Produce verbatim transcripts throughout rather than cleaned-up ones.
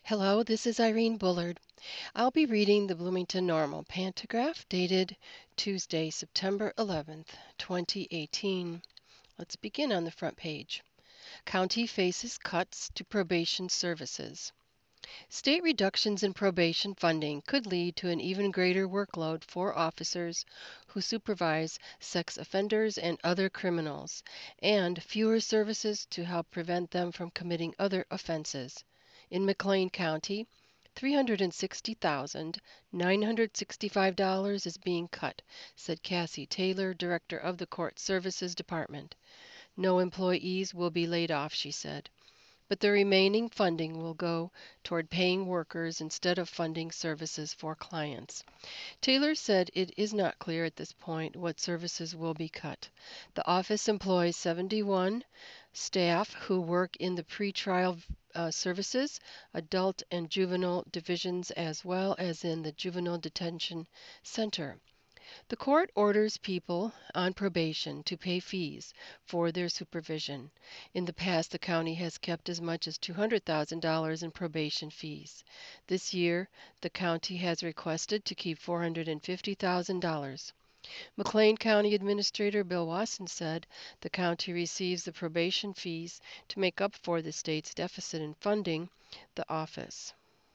Hello, this is Irene Bullard. I'll be reading the Bloomington Normal Pantograph dated Tuesday, September eleventh, twenty eighteen. Let's begin on the front page. County faces cuts to probation services. State reductions in probation funding could lead to an even greater workload for officers who supervise sex offenders and other criminals, and fewer services to help prevent them from committing other offenses. In McLean County, three hundred sixty thousand nine hundred sixty-five dollars is being cut, said Cassie Taylor, director of the Court Services Department. No employees will be laid off, she said, but the remaining funding will go toward paying workers instead of funding services for clients. Taylor said it is not clear at this point what services will be cut. The office employs seventy-one staff who work in the pretrial uh, services, adult and juvenile divisions, as well as in the juvenile detention center. The court orders people on probation to pay fees for their supervision. In the past, the county has kept as much as two hundred thousand dollars in probation fees. This year, the county has requested to keep four hundred fifty thousand dollars. McLean County Administrator Bill Wasson said the county receives the probation fees to make up for the state's deficit in funding the office.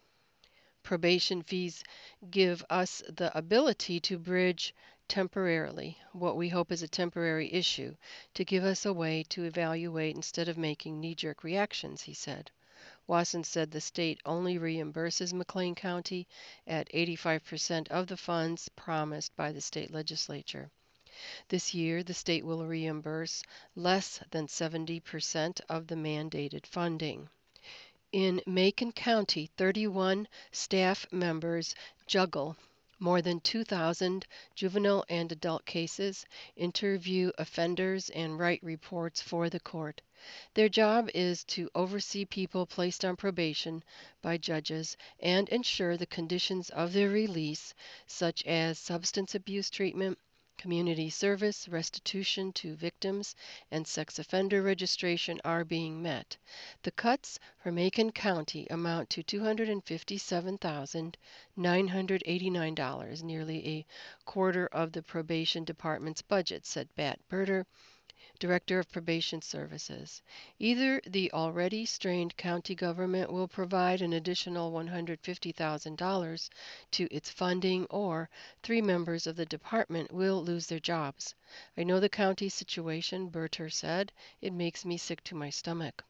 Probation fees give us the ability to bridge temporarily what we hope is a temporary issue, to give us a way to evaluate instead of making knee-jerk reactions, he said. Wasson said the state only reimburses McLean County at eighty-five percent of the funds promised by the state legislature. This year, the state will reimburse less than seventy percent of the mandated funding. In Macon County, thirty-one staff members juggle more than two thousand juvenile and adult cases, interview offenders, and write reports for the court. Their job is to oversee people placed on probation by judges and ensure the conditions of their release, such as substance abuse treatment, community service, restitution to victims, and sex offender registration are being met. The cuts for Macon County amount to two hundred fifty-seven thousand nine hundred eighty-nine dollars, nearly a quarter of the probation department's budget, said Bat Berter, Director of Probation Services. Either the already strained county government will provide an additional one hundred fifty thousand dollars to its funding, or three members of the department will lose their jobs. I know the county situation, Berter said. It makes me sick to my stomach.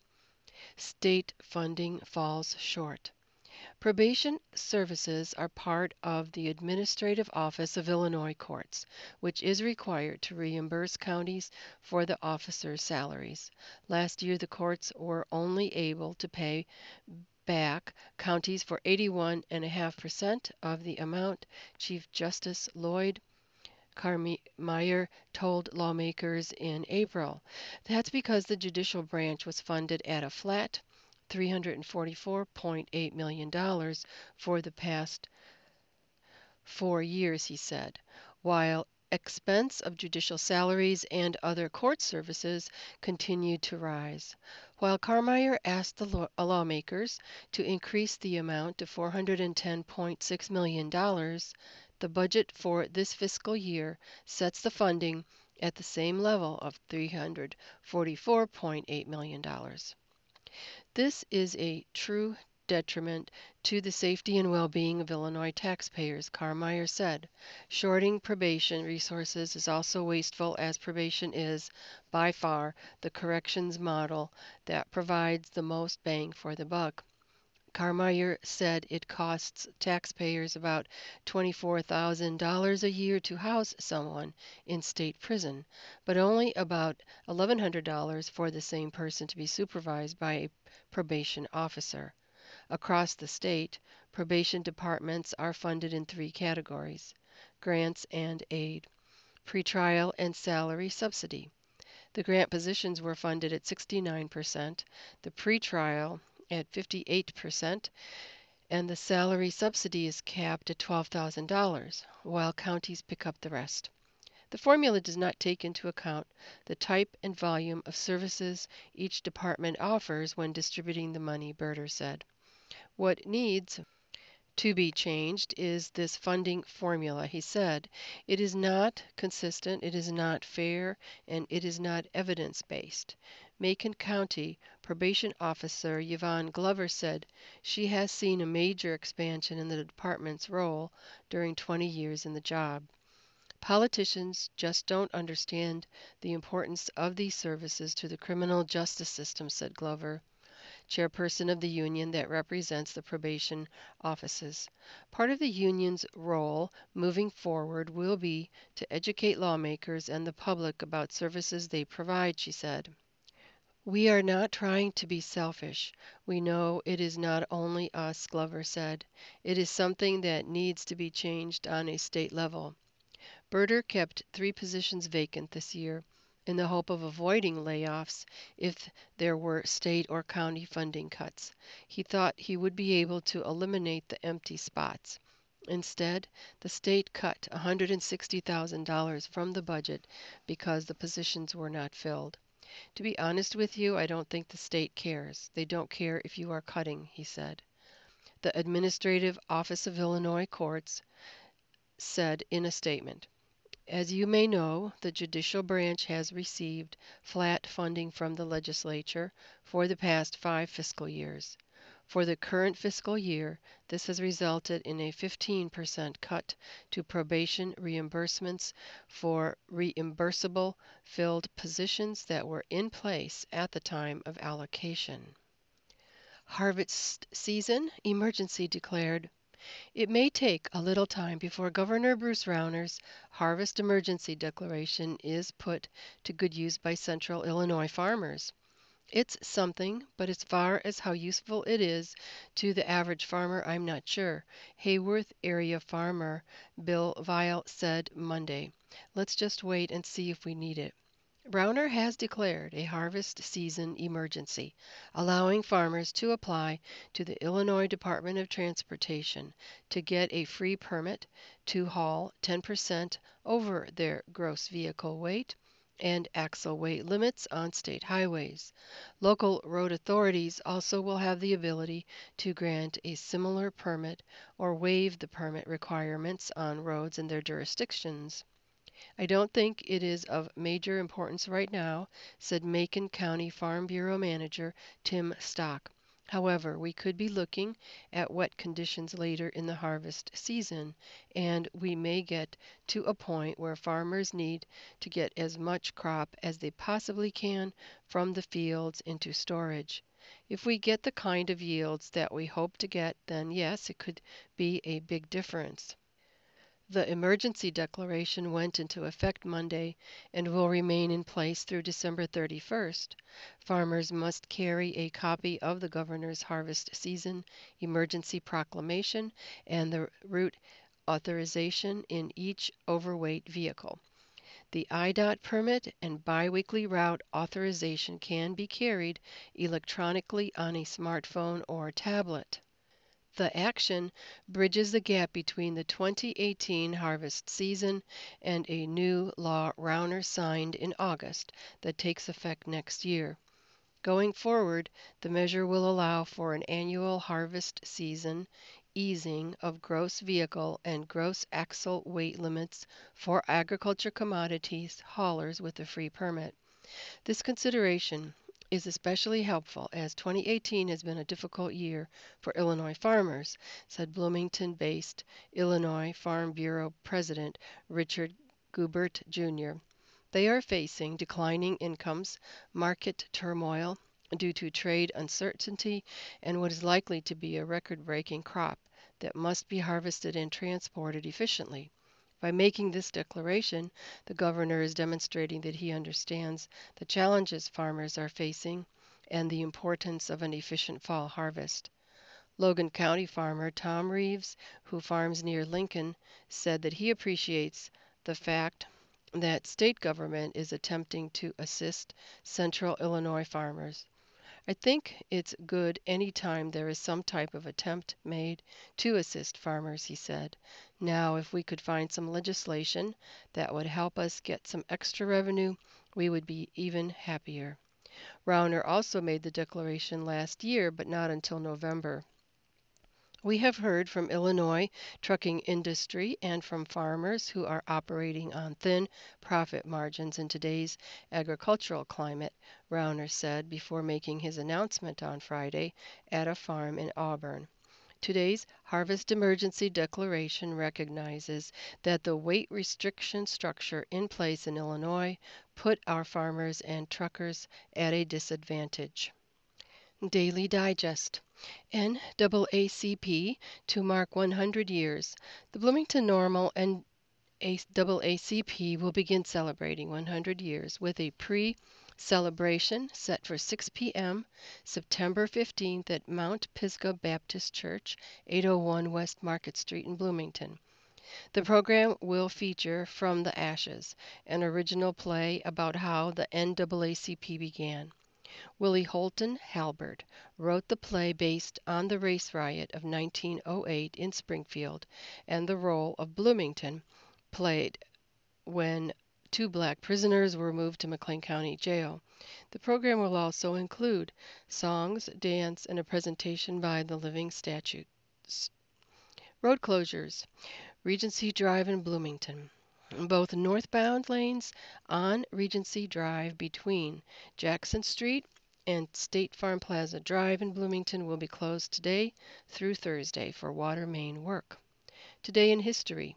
State funding falls short. Probation services are part of the Administrative Office of Illinois Courts, which is required to reimburse counties for the officers' salaries. Last year, the courts were only able to pay back counties for eighty-one point five percent of the amount. Chief Justice Lloyd Carmeier told lawmakers in April. That's because the judicial branch was funded at a flat three hundred forty-four point eight million dollars for the past four years, he said, while expense of judicial salaries and other court services continued to rise. While Carmeier asked the law- lawmakers to increase the amount to four hundred ten point six million dollars, the budget for this fiscal year sets the funding at the same level of three hundred forty-four point eight million dollars. This is a true detriment to the safety and well-being of Illinois taxpayers, Carmeier said. Shorting probation resources is also wasteful, as probation is, by far, the corrections model that provides the most bang for the buck. Carmeier said it costs taxpayers about twenty-four thousand dollars a year to house someone in state prison, but only about eleven hundred dollars for the same person to be supervised by a probation officer. Across the state, probation departments are funded in three categories: grants and aid, pretrial, and salary subsidy. The grant positions were funded at sixty-nine percent, the pretrial at fifty-eight percent, and the salary subsidy is capped at twelve thousand dollars, while counties pick up the rest. The formula does not take into account the type and volume of services each department offers when distributing the money, Berter said. What needs to be changed is this funding formula, he said. It is not consistent, it is not fair, and it is not evidence-based. Macon County Probation Officer Yvonne Glover said she has seen a major expansion in the department's role during twenty years in the job. Politicians just don't understand the importance of these services to the criminal justice system, said Glover, chairperson of the union that represents the probation offices. Part of the union's role moving forward will be to educate lawmakers and the public about services they provide, she said. We are not trying to be selfish. We know it is not only us, Glover said. It is something that needs to be changed on a state level. Berger kept three positions vacant this year in the hope of avoiding layoffs if there were state or county funding cuts. He thought he would be able to eliminate the empty spots. Instead, the state cut one hundred sixty thousand dollars from the budget because the positions were not filled. To be honest with you, I don't think the state cares. They don't care if you are cutting, he said. The Administrative Office of Illinois Courts said in a statement, as you may know, the judicial branch has received flat funding from the legislature for the past five fiscal years. For the current fiscal year, this has resulted in a fifteen percent cut to probation reimbursements for reimbursable filled positions that were in place at the time of allocation. Harvest season emergency declared. It may take a little time before Governor Bruce Rauner's harvest emergency declaration is put to good use by central Illinois farmers. It's something, but as far as how useful it is to the average farmer, I'm not sure. Hayworth area farmer Bill Vile said Monday. Let's just wait and see if we need it. Rauner has declared a harvest season emergency, allowing farmers to apply to the Illinois Department of Transportation to get a free permit to haul ten percent over their gross vehicle weight and axle weight limits on state highways. Local road authorities also will have the ability to grant a similar permit or waive the permit requirements on roads in their jurisdictions. I don't think it is of major importance right now, said Macon County Farm Bureau Manager Tim Stock. However, we could be looking at wet conditions later in the harvest season, and we may get to a point where farmers need to get as much crop as they possibly can from the fields into storage. If we get the kind of yields that we hope to get, then yes, it could be a big difference. The emergency declaration went into effect Monday and will remain in place through December thirty-first. Farmers must carry a copy of the governor's harvest season emergency proclamation and the route authorization in each overweight vehicle. The I D O T permit and biweekly route authorization can be carried electronically on a smartphone or tablet. The action bridges the gap between the twenty eighteen harvest season and a new law Rauner signed in August that takes effect next year. Going forward, the measure will allow for an annual harvest season easing of gross vehicle and gross axle weight limits for agriculture commodities haulers with a free permit. This consideration is especially helpful as twenty eighteen has been a difficult year for Illinois farmers, said Bloomington-based Illinois Farm Bureau President Richard Gubert Junior They are facing declining incomes, market turmoil due to trade uncertainty, and what is likely to be a record-breaking crop that must be harvested and transported efficiently. By making this declaration, the governor is demonstrating that he understands the challenges farmers are facing and the importance of an efficient fall harvest. Logan County farmer Tom Reeves, who farms near Lincoln, said that he appreciates the fact that state government is attempting to assist central Illinois farmers. I think it's good any time there is some type of attempt made to assist farmers, he said. Now, if we could find some legislation that would help us get some extra revenue, we would be even happier. Rauner also made the declaration last year, but not until November. We have heard from Illinois trucking industry and from farmers who are operating on thin profit margins in today's agricultural climate, Rauner said before making his announcement on Friday at a farm in Auburn. Today's Harvest Emergency Declaration recognizes that the weight restriction structure in place in Illinois put our farmers and truckers at a disadvantage. Daily Digest. N double A C P to mark one hundred years. The Bloomington Normal N double A C P will begin celebrating one hundred years with a pre-celebration set for six p m September fifteenth at Mount Pisgah Baptist Church, eight oh one West Market Street in Bloomington. The program will feature From the Ashes, an original play about how the N double A C P began. Willie Holton Halbert wrote the play based on the race riot of nineteen oh eight in Springfield and the role of Bloomington played when two black prisoners were moved to McLean County Jail. The program will also include songs, dance, and a presentation by the Living Statues. Road closures. Regency Drive in Bloomington. Both northbound lanes on Regency Drive between Jackson Street and State Farm Plaza Drive in Bloomington will be closed today through Thursday for water main work. Today in history.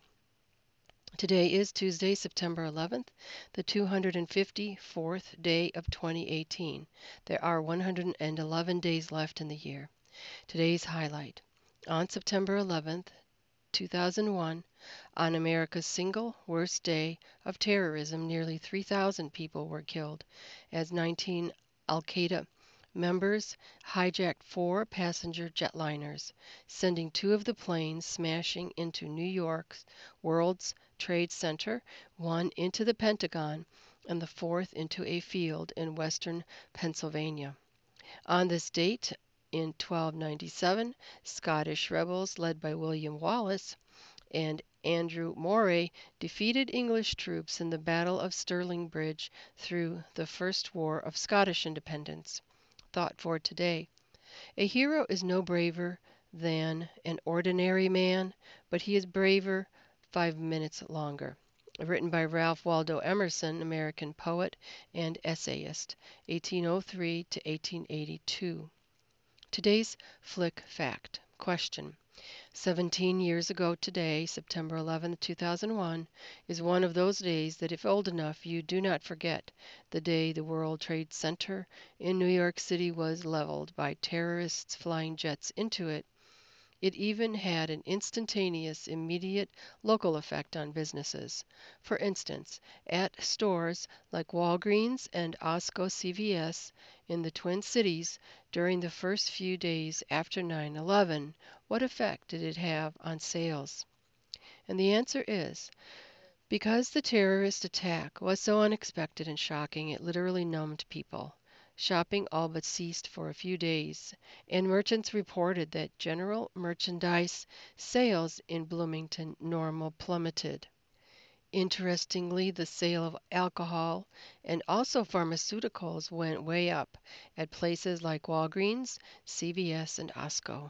Today is Tuesday, September eleventh, the two hundred fifty-fourth day of twenty eighteen. There are one hundred eleven days left in the year. Today's highlight. On September eleventh, two thousand one, on America's single worst day of terrorism, nearly three thousand people were killed as nineteen Al-Qaeda members hijacked four passenger jetliners, sending two of the planes smashing into New York's World Trade Center, one into the Pentagon, and the fourth into a field in western Pennsylvania. On this date, in twelve ninety-seven, Scottish rebels led by William Wallace and Andrew Moray defeated English troops in the Battle of Stirling Bridge through the First War of Scottish Independence. Thought for today. A hero is no braver than an ordinary man, but he is braver five minutes longer. Written by Ralph Waldo Emerson, American poet and essayist, eighteen oh three to eighteen eighty-two. Today's Flick Fact. Question. seventeen years ago today, September eleventh, two thousand one, is one of those days that if old enough you do not forget, the day the World Trade Center in New York City was leveled by terrorists flying jets into it. It even had an instantaneous, immediate local effect on businesses. For instance, at stores like Walgreens and Osco C V S in the Twin Cities during the first few days after nine eleven, what effect did it have on sales? And the answer is, because the terrorist attack was so unexpected and shocking, it literally numbed people. Shopping all but ceased for a few days, and merchants reported that general merchandise sales in Bloomington Normal plummeted. Interestingly, the sale of alcohol and also pharmaceuticals went way up at places like Walgreens, C V S, and Osco.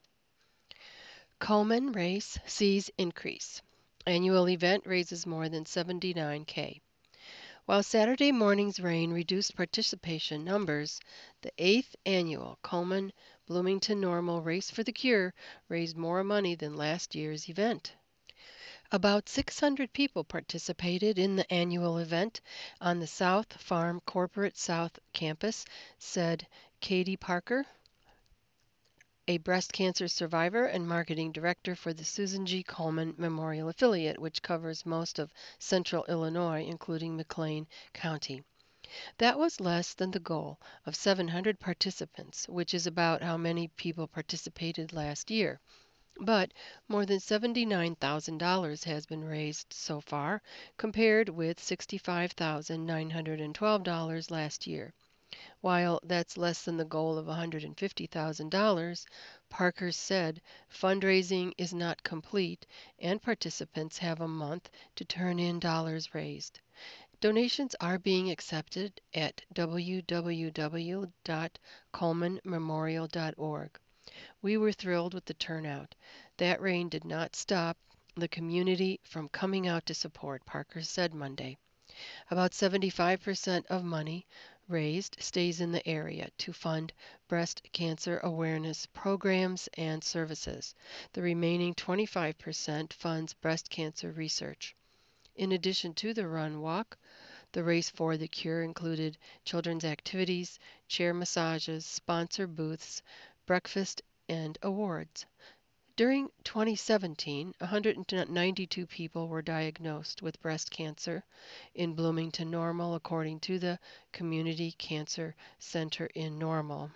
Coleman race sees increase. Annual event raises more than seventy-nine K. While Saturday morning's rain reduced participation numbers, the eighth annual Coleman Bloomington Normal Race for the Cure raised more money than last year's event. About six hundred people participated in the annual event on the South Farm Corporate South Campus, said Katie Parker, a breast cancer survivor and marketing director for the Susan G. Komen Memorial Affiliate, which covers most of central Illinois, including McLean County. That was less than the goal of seven hundred participants, which is about how many people participated last year. But more than seventy-nine thousand dollars has been raised so far, compared with sixty-five thousand nine hundred twelve dollars last year. While that's less than the goal of one hundred fifty thousand dollars, Parker said fundraising is not complete and participants have a month to turn in dollars raised. Donations are being accepted at w w w dot coleman memorial dot org. We were thrilled with the turnout. That rain did not stop the community from coming out to support, Parker said Monday. About seventy-five percent of money raised stays in the area to fund breast cancer awareness programs and services. The remaining twenty-five percent funds breast cancer research. In addition to the run walk, the Race for the Cure included children's activities, chair massages, sponsor booths, breakfast, and awards. During twenty seventeen, one hundred ninety-two people were diagnosed with breast cancer in Bloomington Normal, according to the Community Cancer Center in Normal.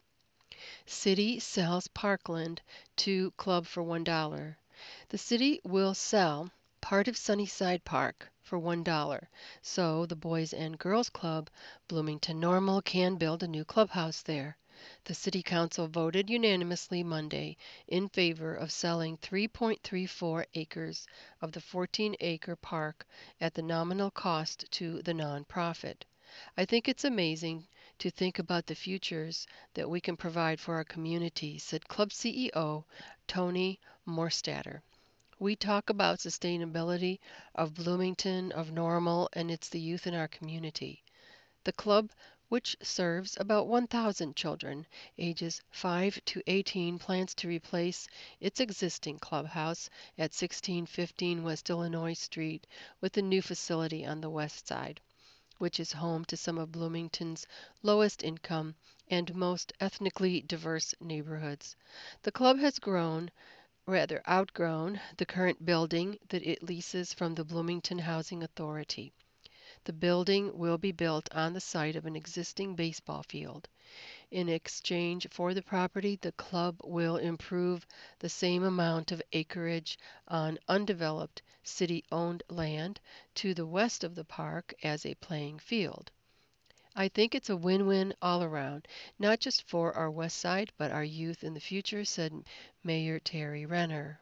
City sells Parkland to Club for one dollar. The city will sell part of Sunnyside Park for one dollar, so the Boys and Girls Club Bloomington Normal can build a new clubhouse there. The City Council voted unanimously Monday in favor of selling three point three four acres of the fourteen acre park at the nominal cost to the nonprofit. I think it's amazing to think about the futures that we can provide for our community, said Club C E O Tony Morstatter. We talk about sustainability of Bloomington, of Normal, and it's the youth in our community. The club, which serves about one thousand children ages five to eighteen, plans to replace its existing clubhouse at sixteen fifteen West Illinois Street with a new facility on the west side, which is home to some of Bloomington's lowest income and most ethnically diverse neighborhoods. The club has grown, rather outgrown, the current building that it leases from the Bloomington Housing Authority. The building will be built on the site of an existing baseball field. In exchange for the property, the club will improve the same amount of acreage on undeveloped city-owned land to the west of the park as a playing field. I think it's a win-win all around, not just for our west side, but our youth in the future, said Mayor Terry Renner.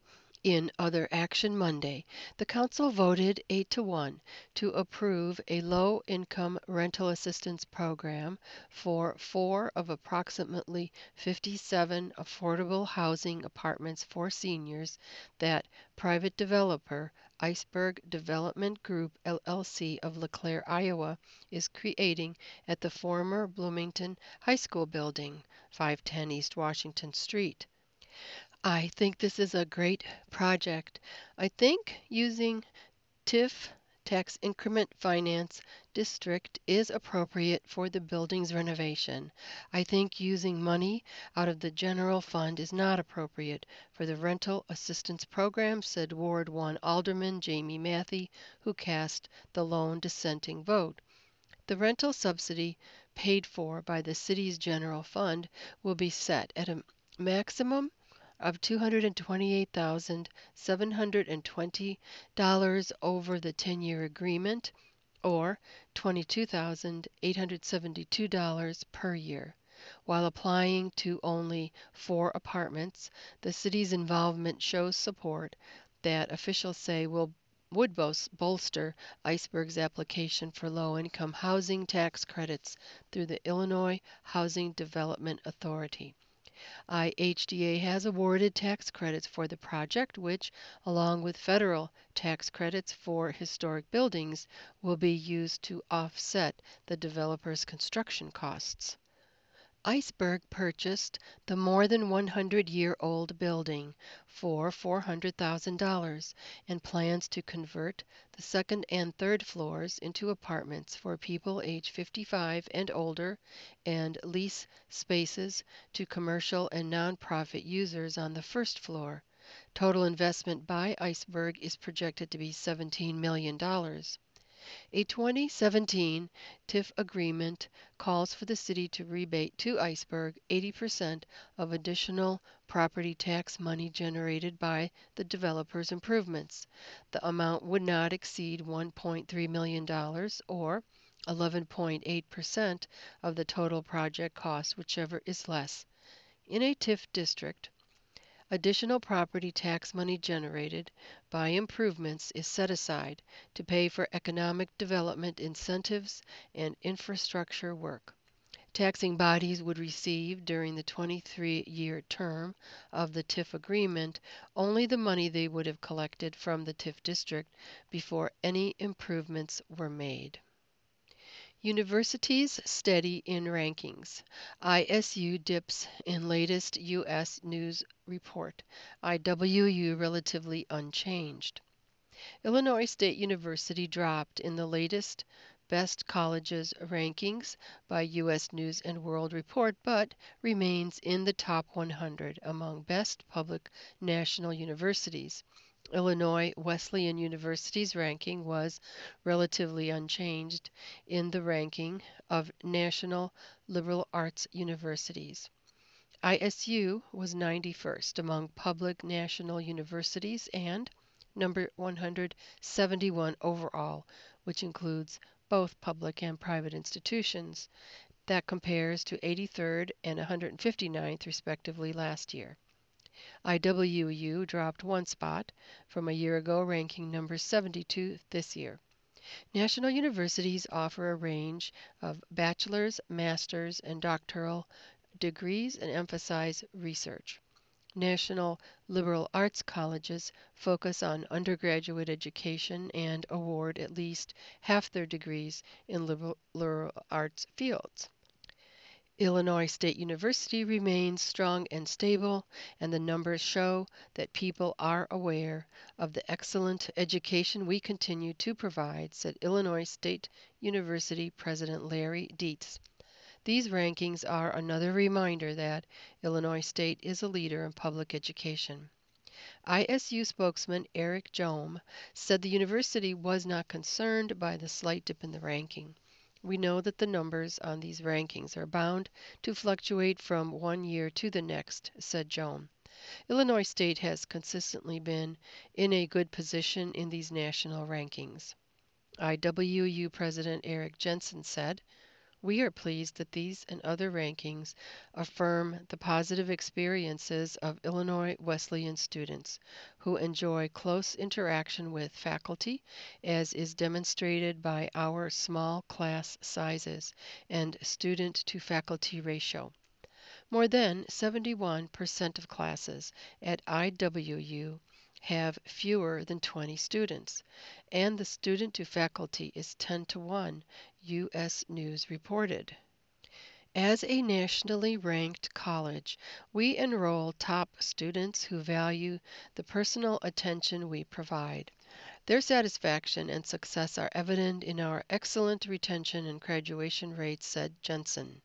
In other action Monday, the council voted eight to one to approve a low-income rental assistance program for four of approximately fifty-seven affordable housing apartments for seniors that private developer Iceberg Development Group L L C of LeClaire, Iowa, is creating at the former Bloomington High School building, five ten East Washington Street. I think this is a great project. I think using T I F, Tax Increment Finance District, is appropriate for the building's renovation. I think using money out of the general fund is not appropriate for the rental assistance program, said Ward one Alderman Jamie Matthey, who cast the lone dissenting vote. The rental subsidy, paid for by the city's general fund, will be set at a maximum of two hundred twenty-eight thousand seven hundred twenty dollars over the ten-year agreement, or twenty-two thousand eight hundred seventy-two dollars per year. While applying to only four apartments, the city's involvement shows support that officials say will would bolster Iceberg's application for low-income housing tax credits through the Illinois Housing Development Authority. I H D A has awarded tax credits for the project, which, along with federal tax credits for historic buildings, will be used to offset the developer's construction costs. Iceberg purchased the more than one hundred year old building for four hundred thousand dollars and plans to convert the second and third floors into apartments for people age fifty-five and older and lease spaces to commercial and nonprofit users on the first floor. Total investment by Iceberg is projected to be seventeen million dollars. A twenty seventeen T I F agreement calls for the city to rebate to Iceberg eighty percent of additional property tax money generated by the developer's improvements. The amount would not exceed one point three million dollars or eleven point eight percent of the total project cost, whichever is less. In a T I F district, additional property tax money generated by improvements is set aside to pay for economic development incentives and infrastructure work. Taxing bodies would receive during the twenty-three-year term of the T I F agreement only the money they would have collected from the T I F district before any improvements were made. Universities steady in rankings. I S U dips in latest U S News report. I W U relatively unchanged. Illinois State University dropped in the latest Best Colleges rankings by U S News and World Report, but remains in the top one hundred among best public national universities. Illinois Wesleyan University's ranking was relatively unchanged in the ranking of national liberal arts universities. I S U was ninety-first among public national universities and number one hundred seventy-one overall, which includes both public and private institutions. That compares to eighty-third and one hundred fifty-ninth respectively last year. I W U dropped one spot from a year ago, ranking number seventy-two this year. National universities offer a range of bachelor's, master's, and doctoral degrees and emphasize research. National liberal arts colleges focus on undergraduate education and award at least half their degrees in liberal, liberal arts fields. Illinois State University remains strong and stable, and the numbers show that people are aware of the excellent education we continue to provide, said Illinois State University President Larry Dietz. These rankings are another reminder that Illinois State is a leader in public education. I S U spokesman Eric Jome said the university was not concerned by the slight dip in the ranking. We know that the numbers on these rankings are bound to fluctuate from one year to the next, said Jome. Illinois State has consistently been in a good position in these national rankings. I W U President Eric Jensen said, "We are pleased that these and other rankings affirm the positive experiences of Illinois Wesleyan students who enjoy close interaction with faculty, as is demonstrated by our small class sizes and student-to-faculty ratio. More than seventy-one percent of classes at I W U have fewer than twenty students, and the student to faculty is ten to one, U S News reported. As a nationally ranked college, we enroll top students who value the personal attention we provide. Their satisfaction and success are evident in our excellent retention and graduation rates," said Jensen.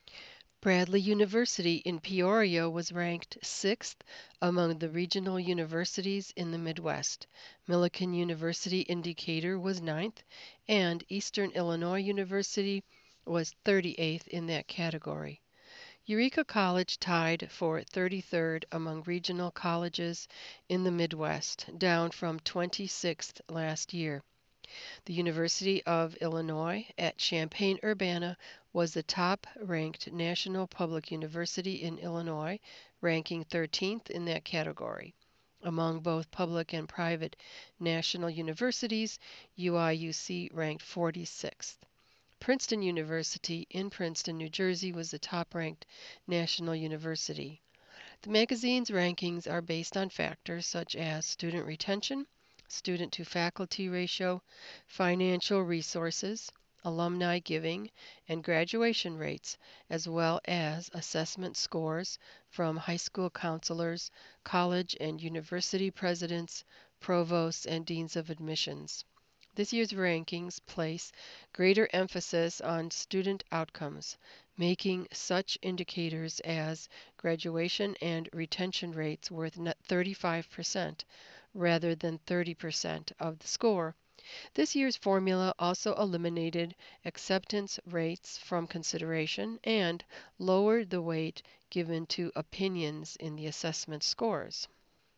Bradley University in Peoria was ranked sixth among the regional universities in the Midwest. Millikan University in Decatur was ninth, and Eastern Illinois University was thirty-eighth in that category. Eureka College tied for thirty-third among regional colleges in the Midwest, down from twenty-sixth last year. The University of Illinois at Champaign-Urbana was the top-ranked national public university in Illinois, ranking thirteenth in that category. Among both public and private national universities, U I U C ranked forty-sixth. Princeton University in Princeton, New Jersey was the top-ranked national university. The magazine's rankings are based on factors such as student retention, student-to-faculty ratio, financial resources, alumni giving, and graduation rates, as well as assessment scores from high school counselors, college and university presidents, provosts, and deans of admissions. This year's rankings place greater emphasis on student outcomes, making such indicators as graduation and retention rates worth thirty-five percent rather than thirty percent of the score. This year's formula also eliminated acceptance rates from consideration and lowered the weight given to opinions in the assessment scores.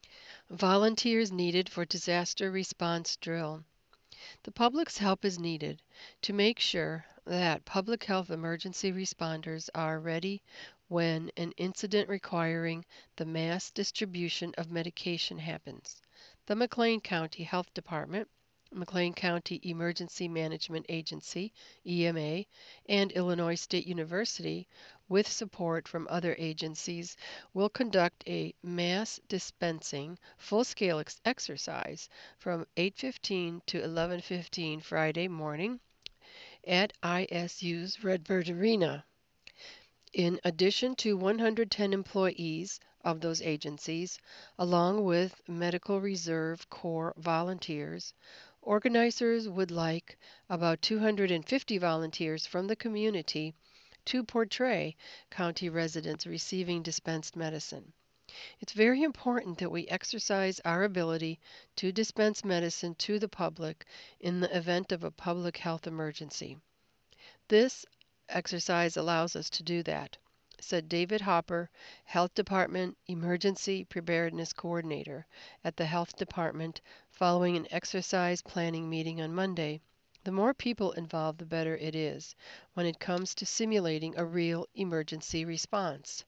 Volunteers needed for disaster response drill. The public's help is needed to make sure that public health emergency responders are ready when an incident requiring the mass distribution of medication happens. The McLean County Health Department McLean County Emergency Management Agency, E M A, and Illinois State University, with support from other agencies, will conduct a mass dispensing full-scale ex- exercise from eight fifteen to eleven fifteen Friday morning at I S U's Redbird Arena. In addition to one hundred ten employees of those agencies, along with Medical Reserve Corps volunteers, organizers would like about two hundred fifty volunteers from the community to portray county residents receiving dispensed medicine. It's very important that we exercise our ability to dispense medicine to the public in the event of a public health emergency. This exercise allows us to do that, said David Hopper, Health Department Emergency Preparedness Coordinator at the Health Department, following an exercise planning meeting on Monday. The more people involved, the better it is when it comes to simulating a real emergency response.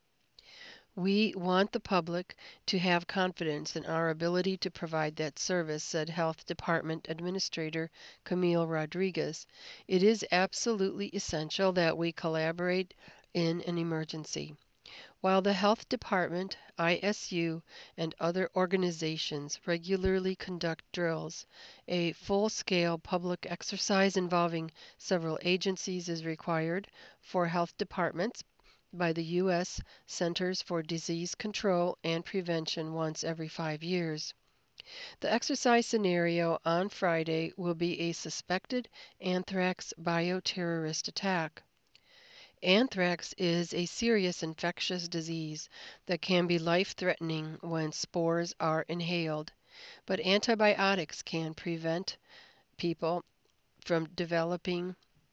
We want the public to have confidence in our ability to provide that service, said Health Department Administrator Camille Rodriguez. It is absolutely essential that we collaborate in an emergency. While the Health Department, I S U, and other organizations regularly conduct drills, a full-scale public exercise involving several agencies is required for health departments by the U S Centers for Disease Control and Prevention once every five years. The exercise scenario on Friday will be a suspected anthrax bioterrorist attack. Anthrax is a serious infectious disease that can be life-threatening when spores are inhaled, but antibiotics can prevent people from developing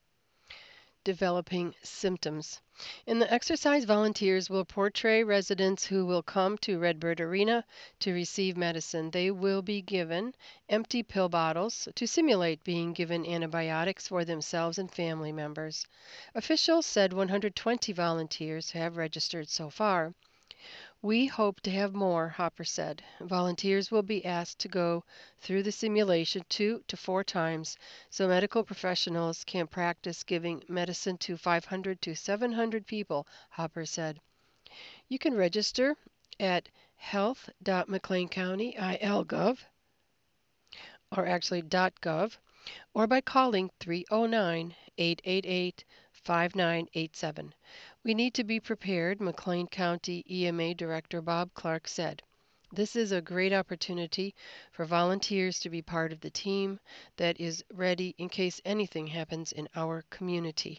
developing symptoms. In the exercise, volunteers will portray residents who will come to Redbird Arena to receive medicine. They will be given empty pill bottles to simulate being given antibiotics for themselves and family members. Officials said one hundred twenty volunteers have registered so far. We hope to have more, Hopper said. Volunteers will be asked to go through the simulation two to four times so medical professionals can practice giving medicine to five hundred to seven hundred people, Hopper said. You can register at health dot mclean county i l dot gov, or actually .gov, or by calling three oh nine, eight eight eight, five nine eight seven. We need to be prepared, McLean County E M A Director Bob Clark said. This is a great opportunity for volunteers to be part of the team that is ready in case anything happens in our community.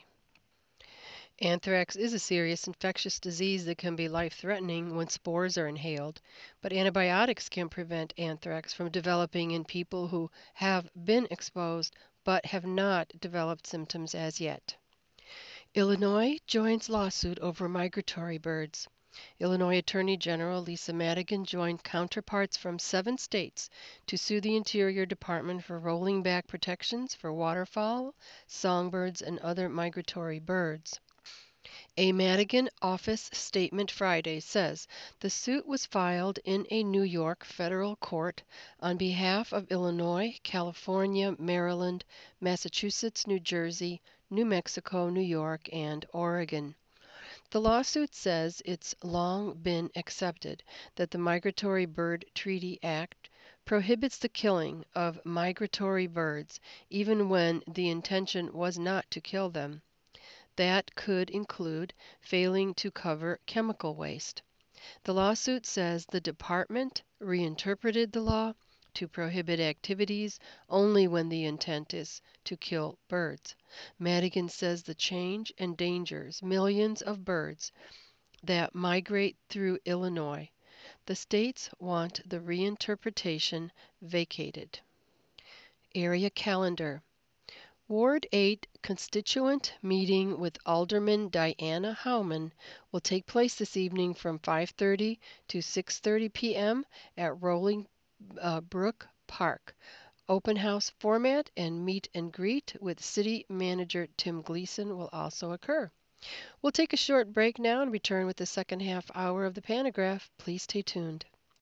Anthrax is a serious infectious disease that can be life-threatening when spores are inhaled, but antibiotics can prevent anthrax from developing in people who have been exposed but have not developed symptoms as yet. Illinois joins lawsuit over migratory birds. Illinois Attorney General Lisa Madigan joined counterparts from seven states to sue the Interior Department for rolling back protections for waterfowl, songbirds, and other migratory birds. A Madigan office statement Friday says the suit was filed in a New York federal court on behalf of Illinois, California, Maryland, Massachusetts, New Jersey, New Mexico, New York, and Oregon. The lawsuit says it's long been accepted that the Migratory Bird Treaty Act prohibits the killing of migratory birds, even when the intention was not to kill them. That could include failing to cover chemical waste. The lawsuit says the department reinterpreted the law to prohibit activities only when the intent is to kill birds. Madigan says the change endangers millions of birds that migrate through Illinois. The states want the reinterpretation vacated. Area calendar. Ward eight constituent meeting with Alderman Diana Howman will take place this evening from five thirty to six thirty p m at Rolling uh, Brook Park. Open house format and meet and greet with City Manager Tim Gleason will also occur. We'll take a short break now and return with the second half hour of the Panagraph. Please stay tuned.